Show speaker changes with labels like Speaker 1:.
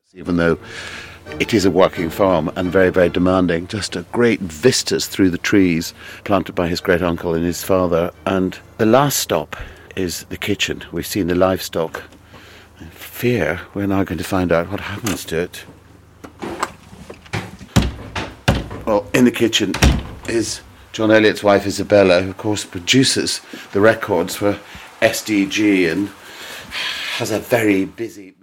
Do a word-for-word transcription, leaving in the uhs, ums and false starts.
Speaker 1: Even though it is a working farm and very, very demanding, just a great vistas through the trees planted by his great uncle and his father. And the last stop is the kitchen. We've seen the livestock. I fear we're now going to find out what happens to it. Well, in the kitchen is John Eliot's wife Isabella, who of course produces the records for S D G and has a very busy